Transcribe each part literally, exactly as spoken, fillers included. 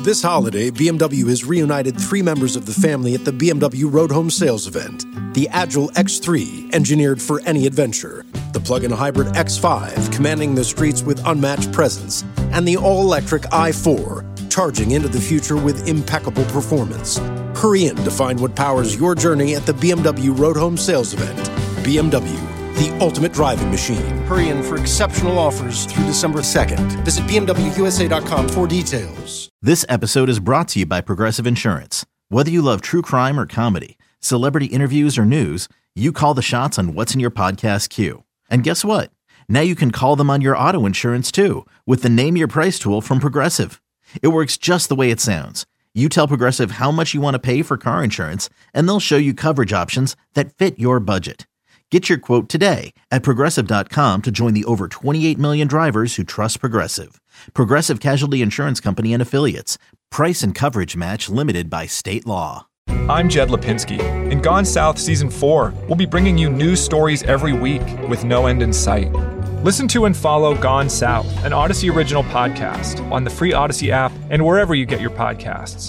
This holiday, B M W has reunited three members of the family at the B M W Road Home Sales event. The Agile X three, engineered for any adventure. The plug-in hybrid X five, commanding the streets with unmatched presence. And the all-electric i four, charging into the future with impeccable performance. Hurry in to find what powers your journey at the B M W Road Home Sales event. B M W, the ultimate driving machine. Hurry in for exceptional offers through December second. Visit B M W U S A dot com for details. This episode is brought to you by Progressive Insurance. Whether you love true crime or comedy, celebrity interviews or news, you call the shots on what's in your podcast queue. And guess what? Now you can call them on your auto insurance too with the Name Your Price tool from Progressive. It works just the way it sounds. You tell Progressive how much you want to pay for car insurance, and they'll show you coverage options that fit your budget. Get your quote today at Progressive dot com to join the over twenty-eight million drivers who trust Progressive. Progressive Casualty Insurance Company and Affiliates. Price and coverage match limited by state law. I'm Jed Lipinski. In Gone South Season four, we'll be bringing you news stories every week with no end in sight. Listen to and follow Gone South, an Odyssey original podcast on the free Odyssey app and wherever you get your podcasts.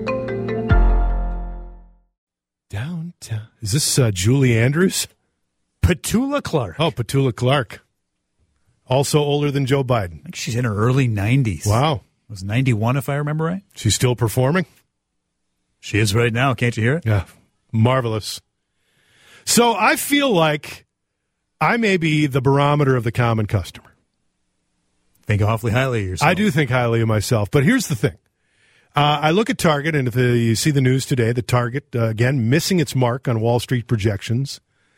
Downtown. Is this uh, Julie Andrews? Petula Clark. Oh, Petula Clark. Also older than Joe Biden. I think she's in her early nineties. Wow. It was ninety-one, if I remember right. She's still performing? She is right now. Can't you hear it? Yeah. Marvelous. So I feel like I may be the barometer of the common customer. Think awfully highly of yourself. I do think highly of myself. But here's the thing. Uh, I look at Target, and if uh, you see the news today, the Target, uh, again, missing its mark on Wall Street projections.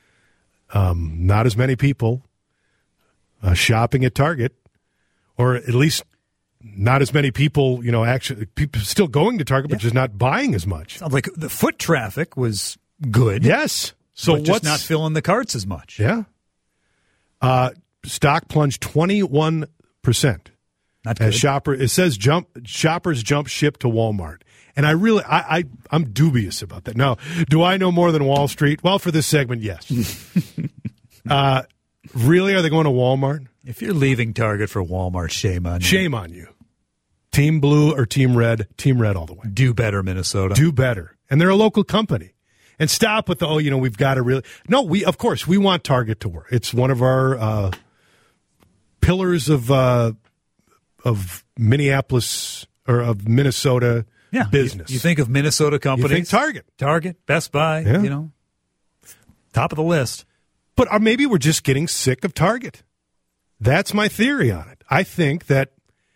Um, not as many people uh, shopping at Target, or at least not as many people, you know, actually people still going to Target, but yeah. just not buying as much. Sounds like the foot traffic was good. Yes. So but just what's not filling the carts as much. Yeah. Uh, stock plunged twenty-one percent. Not good. As shopper, it says jump shoppers jump ship to Walmart. And I really, I, I, I'm dubious about that. Now, do I know more than Wall Street? Well, for this segment, yes. uh, really, are they going to Walmart? If you're leaving Target for Walmart, shame on you. Shame on you. Team Blue or Team Red? Team Red all the way. Do better, Minnesota. Do better. And they're a local company. And stop with the, oh, you know, we've got to really. No, we, of course, we want Target to work. It's one of our uh, pillars of uh, of Minneapolis or of Minnesota. Yeah, business. You, you think of Minnesota companies. You think Target. Target, Best Buy, yeah. you know, top of the list. But or maybe we're just getting sick of Target. That's my theory on it. I think that,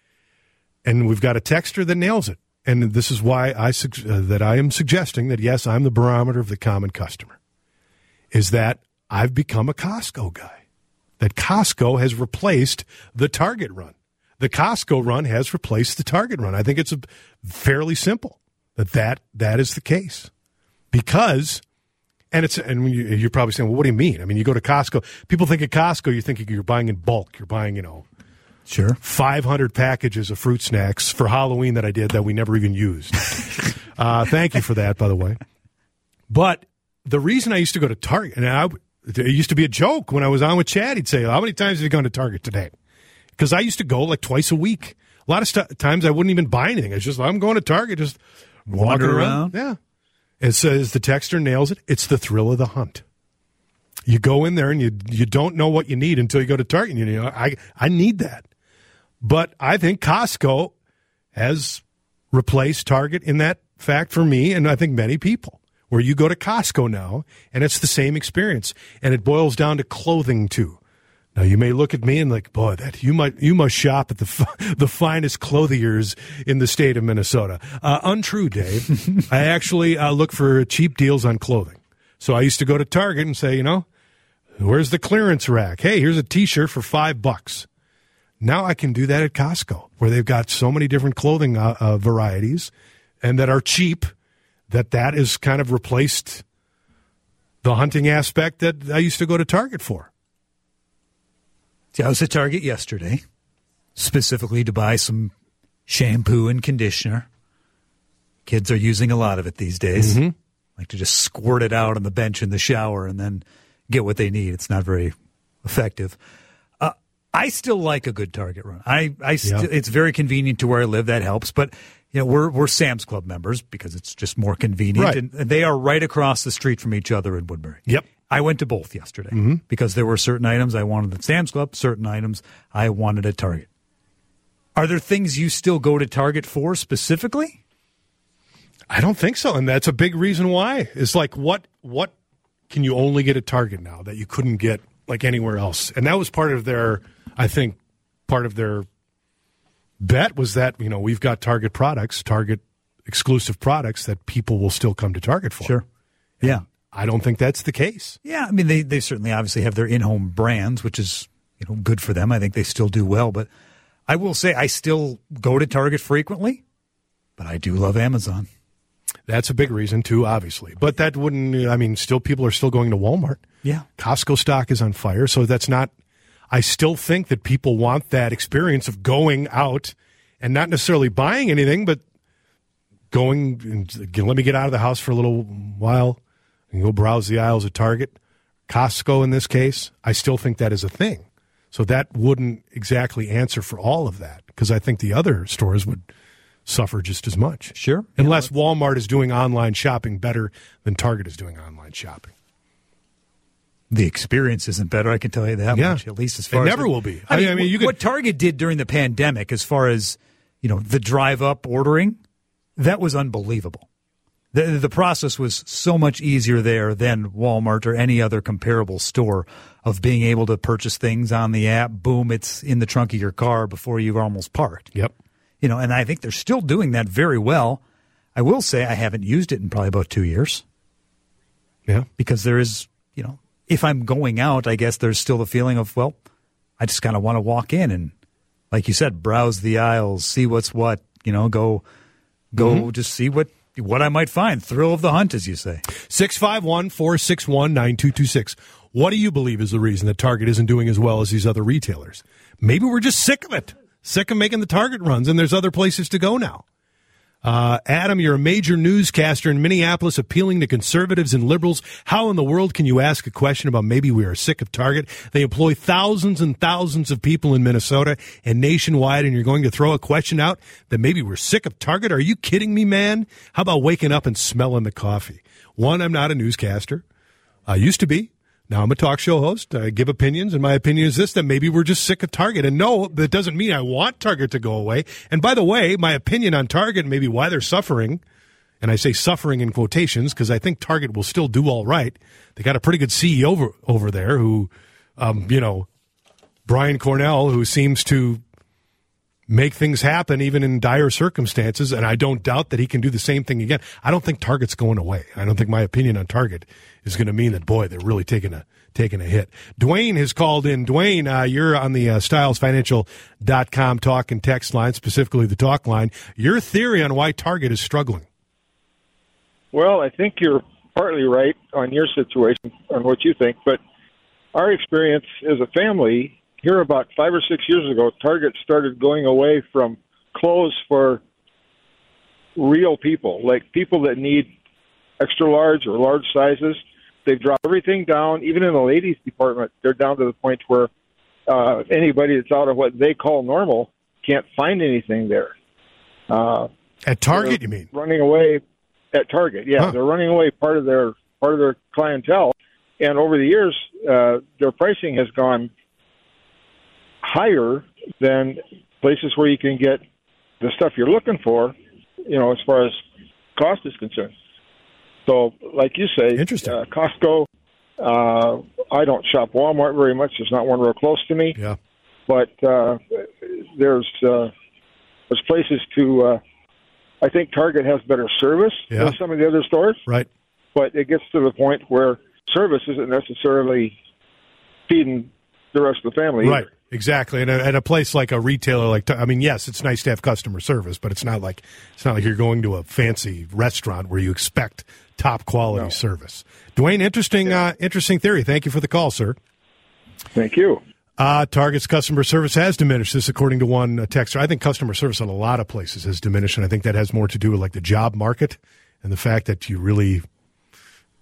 and we've got a texter that nails it, and this is why I uh, that I am suggesting that, yes, I'm the barometer of the common customer, is that I've become a Costco guy, that Costco has replaced the Target run. The Costco run has replaced the Target run. I think it's a, fairly simple that, that that is the case. Because, and it's and you're probably saying, well, what do you mean? I mean, you go to Costco. People think at Costco, you think you're buying in bulk. You're buying, you know, sure, five hundred packages of fruit snacks for Halloween that I did that we never even used. uh, thank you for that, by the way. But the reason I used to go to Target, and I, it used to be a joke when I was on with Chad. He'd say, how many times have you gone to Target today? Because I used to go like twice a week. A lot of st- times I wouldn't even buy anything. It's just, I'm going to Target, just walking around. around. Yeah. It says the texter nails it. It's the thrill of the hunt. You go in there and you you don't know what you need until you go to Target. And you know, I, I need that. But I think Costco has replaced Target in that fact for me, and I think many people, where you go to Costco now, and it's the same experience. And it boils down to clothing, too. Now, you may look at me and like, boy, that you might you must shop at the the finest clothiers in the state of Minnesota. Uh, untrue, Dave. I actually uh, look for cheap deals on clothing. So I used to go to Target and say, you know, where's the clearance rack? Hey, here's a T-shirt for five bucks. Now I can do that at Costco, where they've got so many different clothing uh, uh, varieties and that are cheap, that that is kind of replaced the hunting aspect that I used to go to Target for. See, I was at Target yesterday, specifically to buy some shampoo and conditioner. Kids are using a lot of it these days. Mm-hmm. Like to just squirt it out on the bench in the shower and then get what they need. It's not very effective. I still like a good Target run. I, I st- yeah. It's very convenient to where I live. That helps. But you know, we're we're Sam's Club members because it's just more convenient, Right. and, and they are right across the street from each other in Woodbury. Yep. I went to both yesterday Mm-hmm. because there were certain items I wanted at Sam's Club, certain items I wanted at Target. Are there things you still go to Target for specifically? I don't think so, and that's a big reason why. It's like, what what can you only get at Target now that you couldn't get like anywhere else? And that was part of their, I think, part of their bet was that, you know, we've got Target products, Target exclusive products that people will still come to Target for. Sure. Yeah. I don't think that's the case. Yeah, I mean, they, they certainly obviously have their in-home brands, which is, you know, good for them. I think they still do well. But I will say I still go to Target frequently, but I do love Amazon. That's a big reason, too, obviously. But that wouldn't, I mean, still people are still going to Walmart. Yeah. Costco stock is on fire, so that's not, I still think that people want that experience of going out and not necessarily buying anything, but going, and let me get out of the house for a little while and go browse the aisles at Target. Costco in this case, I still think that is a thing. So that wouldn't exactly answer for all of that, because I think the other stores would suffer just as much. Sure. Unless Walmart is doing online shopping better than Target is doing online shopping. The experience isn't better, I can tell you that Yeah. much, at least as far It as... never will be. I mean, I mean, you could- what Target did during the pandemic as far as, you know, the drive-up ordering, that was unbelievable. The, the process was so much easier there than Walmart or any other comparable store of being able to purchase things on the app. Boom, it's in the trunk of your car before you've almost parked. Yep. You know, and I think they're still doing that very well. I will say I haven't used it in probably about two years. Yeah. Because there is, you know, if I'm going out, I guess there's still the feeling of, well, I just kind of want to walk in and, like you said, browse the aisles, see what's what, you know, go, go Mm-hmm. just see what, what I might find. Thrill of the hunt, as you say. six five one, four six one, nine two two six. What do you believe is the reason that Target isn't doing as well as these other retailers? Maybe we're just sick of it. Sick of making the Target runs, and there's other places to go now. Uh, Adam, you're a major newscaster in Minneapolis appealing to conservatives and liberals. How in the world can you ask a question about maybe we are sick of Target? They employ thousands and thousands of people in Minnesota and nationwide, and you're going to throw a question out that maybe we're sick of Target? Are you kidding me, man? How about waking up and smelling the coffee? One, I'm not a newscaster. I used to be. Now I'm a talk show host. I give opinions, and my opinion is this, that maybe we're just sick of Target. And no, that doesn't mean I want Target to go away. And by the way, my opinion on Target, maybe why they're suffering, and I say suffering in quotations because I think Target will still do all right. They got a pretty good C E O over, over there who, um, you know, Brian Cornell, who seems to make things happen even in dire circumstances, and I don't doubt that he can do the same thing again. I don't think Target's going away. I don't think my opinion on Target is going to mean that, boy, they're really taking a taking a hit. Dwayne has called in. Dwayne, uh, you're on the uh, Styles Financial dot com talk and text line, specifically the talk line. Your theory on why Target is struggling. Well, I think you're partly right on your situation, on what you think, but our experience as a family here about five or six years ago, Target started going away from clothes for real people, like people that need extra large or large sizes. They've dropped everything down, even in the ladies' department. They're down to the point where uh, anybody that's out of what they call normal can't find anything there. Uh, At Target, you mean? Running away at Target, yeah. Huh. They're running away part of their part of their clientele. And over the years, uh, their pricing has gone higher than places where you can get the stuff you're looking for, you know, as far as cost is concerned. So, like you say, Interesting. Uh, Costco, uh, I don't shop Walmart very much. There's not one real close to me. Yeah. But uh, there's uh, there's places to, uh, I think Target has better service Yeah. than some of the other stores. Right. But it gets to the point where service isn't necessarily feeding the rest of the family Right. either. Exactly, and a, and a place like a retailer, like I mean, yes, it's nice to have customer service, but it's not like it's not like you're going to a fancy restaurant where you expect top quality No. service. Dwayne, interesting, uh, interesting theory. Thank you for the call, sir. Thank you. Uh, Target's customer service has diminished. This, according to one uh, texter. I think customer service in a lot of places has diminished, and I think that has more to do with like the job market and the fact that you really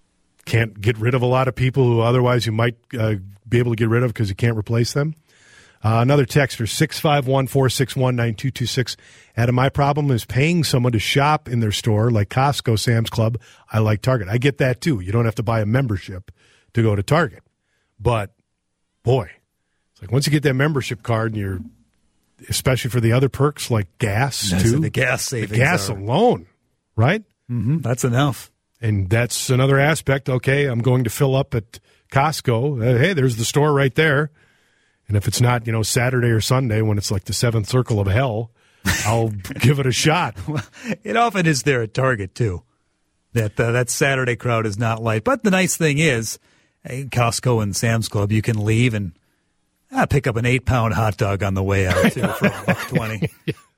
can't get rid of a lot of people who otherwise you might uh, be able to get rid of because you can't replace them. Uh, another texter, six five one, four six one, nine two two six. Adam, my problem is paying someone to shop in their store like Costco, Sam's Club. I like Target. I get that, too. You don't have to buy a membership to go to Target. But, boy, it's like once you get that membership card and you're, especially for the other perks like gas, That's too. The gas savings. The gas are. alone, right? Mm-hmm. That's enough. And that's another aspect. Okay, I'm going to fill up at Costco. Uh, hey, there's the store right there. And if it's not, you know, Saturday or Sunday when it's like the seventh circle of hell, I'll give it a shot. Well, it often is there at Target, too. That uh, that Saturday crowd is not light. But the nice thing is, in Costco and Sam's Club, you can leave and uh, pick up an eight-pound hot dog on the way out, too, for a buck twenty.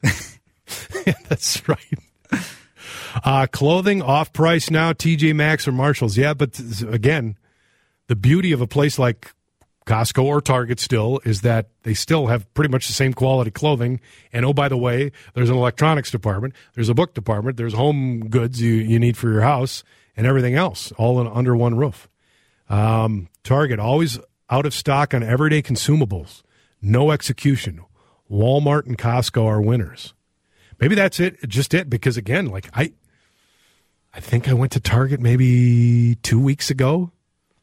Yeah, that's right. Uh, clothing off price now, T J Maxx or Marshalls. Yeah, but again, the beauty of a place like Costco or Target still is that they still have pretty much the same quality clothing. And oh, by the way, there's an electronics department, there's a book department, there's home goods you, you need for your house and everything else, all in, under one roof. Um, Target, always out of stock on everyday consumables. No execution. Walmart and Costco are winners. Maybe that's it, just it, because again, like I I think I went to Target maybe two weeks ago,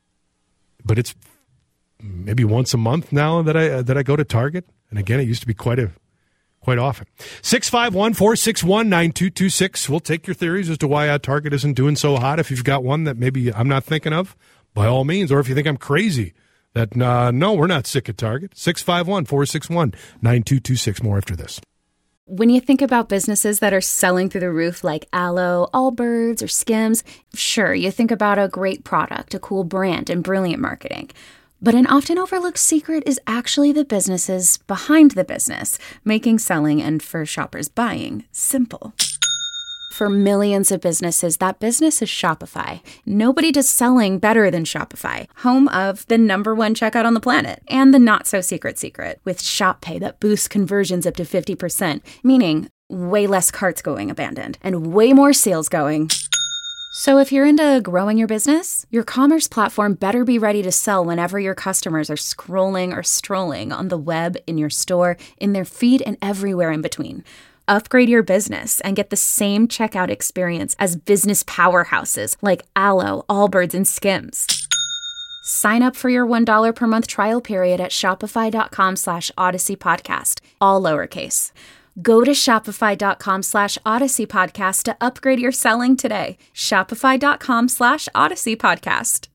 but it's maybe once a month now that I uh, that I go to Target. And again, it used to be quite a quite often. six five one, four six one, nine two two six. We'll take your theories as to why uh, Target isn't doing so hot. If you've got one that maybe I'm not thinking of, by all means. Or if you think I'm crazy, that uh, no, we're not sick at Target. six five one, four six one, nine two two six. More after this. When you think about businesses that are selling through the roof like Aloe, Allbirds, or Skims, sure, you think about a great product, a cool brand, and brilliant marketing. But an often overlooked secret is actually the businesses behind the business, making selling and, for shoppers, buying simple. For millions of businesses, that business is Shopify. Nobody does selling better than Shopify, home of the number one checkout on the planet, and the not-so-secret secret, with Shop Pay that boosts conversions up to fifty percent, meaning way less carts going abandoned, and way more sales going. So if you're into growing your business, your commerce platform better be ready to sell whenever your customers are scrolling or strolling on the web, in your store, in their feed, and everywhere in between. Upgrade your business and get the same checkout experience as business powerhouses like Aloe, Allbirds, and Skims. Sign up for your one dollar per month trial period at shopify.com slash Odyssey Podcast, all lowercase. Go to shopify.com slash Odyssey Podcast to upgrade your selling today. Shopify.com slash Odyssey Podcast.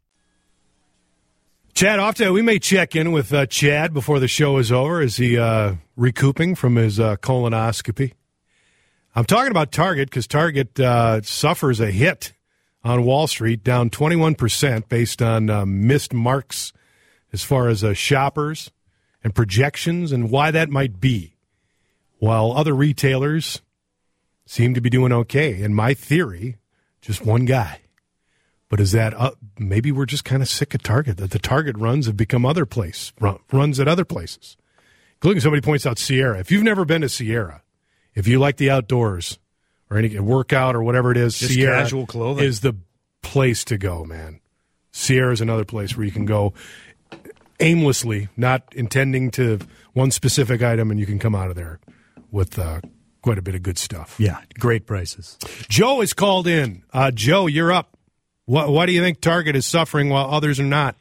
Chad, off to, we may check in with uh, Chad before the show is over. Is he uh, recouping from his uh, colonoscopy? I'm talking about Target because Target uh, suffers a hit on Wall Street, down twenty-one percent based on uh, missed marks as far as uh, shoppers and projections and why that might be, while other retailers seem to be doing okay. And my theory, just one guy. But is that uh, maybe we're just kind of sick of Target, that the Target runs have become other place run, runs at other places. Including somebody points out Sierra. If you've never been to Sierra, if you like the outdoors or any workout or whatever it is, just Sierra casual clothing is the place to go, man. Sierra is another place where you can go aimlessly, not intending to one specific item, and you can come out of there with uh, quite a bit of good stuff. Yeah, great prices. Joe is called in. Uh, Joe, you're up. What, why do you think Target is suffering while others are not?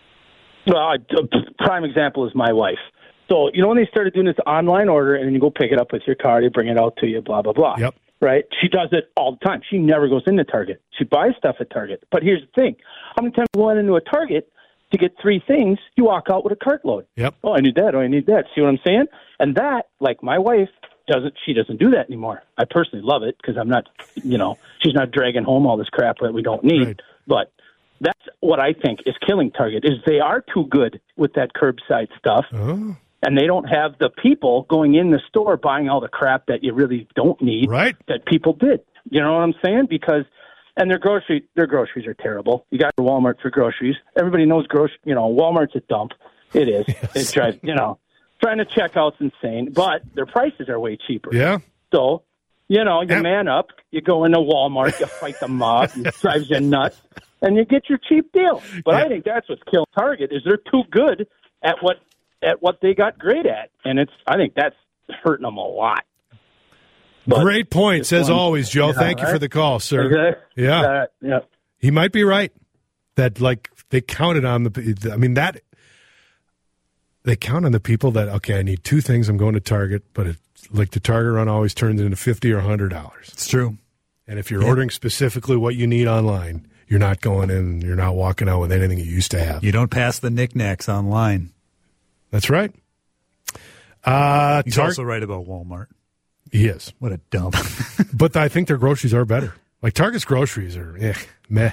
Well, a prime example is my wife. So, you know, when they started doing this online order and then you go pick it up with your car, they bring it out to you, blah, blah, blah. Yep. Right? She does it all the time. She never goes into Target. She buys stuff at Target. But here's the thing. How many times you went into a Target to get three things, you walk out with a cartload? Yep. Oh, I need that. Oh, I need that. See what I'm saying? And that, like my wife, doesn't she doesn't do that anymore. I personally love it because I'm not, you know, she's not dragging home all this crap that we don't need. Right. But that's what I think is killing Target, is they are too good with that curbside stuff. Oh. And they don't have the people going in the store buying all the crap that you really don't need, right, that people did. You know what I'm saying? Because, and their grocery, their groceries are terrible. You got Walmart for groceries. Everybody knows grocery. You know, Walmart's a dump. It is. Yes. It drives. You know, trying to check out's insane, but their prices are way cheaper. Yeah. So, you know, you yeah. man up. You go into Walmart. You fight the mob. It drives you nuts, and you get your cheap deal. But yeah. I think that's what's killing Target, is they're too good at what at what they got great at, and it's I think that's hurting them a lot. But great points, as one, always, Joe. Yeah, Thank right? you for the call, sir. Exactly. Yeah. Uh, yeah. He might be right. That, like, they counted on the – I mean, that – they count on the people that, okay, I need two things. I'm going to Target, but it, like the Target run always turns into fifty dollars or one hundred dollars. It's true. And if you're yeah. ordering specifically what you need online, you're not going in, you're not walking out with anything you used to have. You don't pass the knickknacks online. That's right. Uh, He's Tar- also right about Walmart. He is. What a dump. But I think their groceries are better. Like Target's groceries are eh, meh.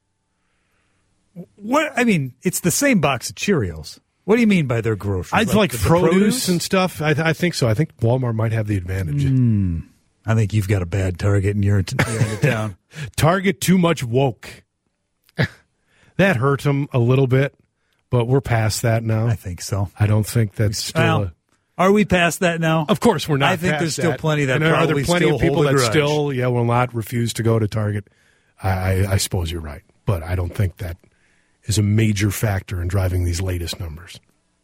What I mean, it's the same box of Cheerios. What do you mean by their groceries? I like, like the, produce, the produce and stuff. I, th- I think so. I think Walmart might have the advantage. Mm, I think you've got a bad Target in your end of town. Target too much woke. That hurt them a little bit, but we're past that now. I think so. I don't think that's still. Well, a, are we past that now? Of course, we're not. I think past there's still that. plenty that and probably are there plenty still of people hold a that grudge. still, yeah, will not refuse to go to Target. I, I, I suppose you're right, but I don't think that is a major factor in driving these latest numbers.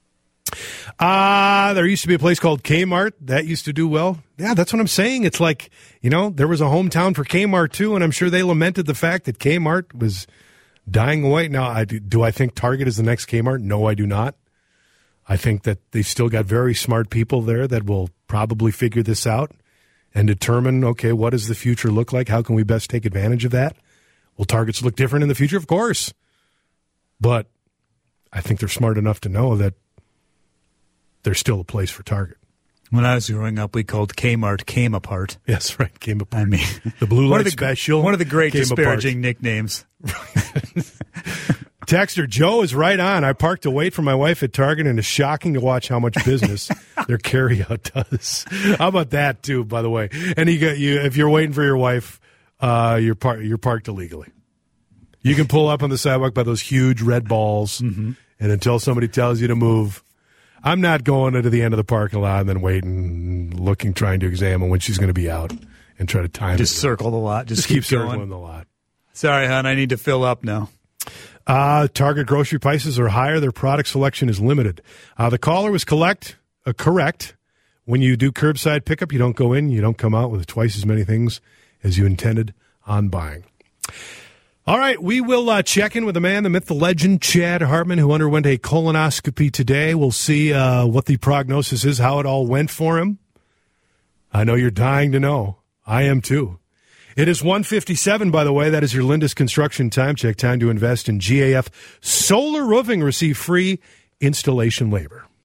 Uh, there used to be a place called Kmart that used to do well. Yeah, that's what I'm saying. It's like, you know, there was a hometown for Kmart too, and I'm sure they lamented the fact that Kmart was dying away. Now, I do, do I think Target is the next Kmart? No, I do not. I think that they've still got very smart people there that will probably figure this out and determine, okay, what does the future look like? How can we best take advantage of that? Will Targets look different in the future? Of course. But I think they're smart enough to know that there's still a place for Target. When I was growing up, we called Kmart Came Apart. Yes, right, Came Apart. I mean, the Blue Light one of the, Special. One of the great came disparaging apart. nicknames. Texter Joe is right on. I parked to wait for my wife at Target, and it's shocking to watch how much business their carryout does. How about that, too, by the way? And you got you if you're waiting for your wife, uh, you're, par- you're parked illegally. You can pull up on the sidewalk by those huge red balls, mm-hmm. and until somebody tells you to move, I'm not going into the end of the parking lot and then waiting, looking, trying to examine when she's going to be out and try to time Just it. Just circle the lot. Just, Just keep, keep circling going. the lot. Sorry, hon, I need to fill up now. Uh, Target grocery prices are higher. Their product selection is limited. Uh, the caller was collect, uh, correct. When you do curbside pickup, you don't go in, you don't come out with twice as many things as you intended on buying. All right, we will uh, check in with the man, the myth, the legend, Chad Hartman, who underwent a colonoscopy today. We'll see uh, what the prognosis is, how it all went for him. I know you're dying to know. I am too. It is one fifty-seven, by the way. That is your Lindus Construction time check. Time to invest in G A F Solar Roofing. Receive free installation labor.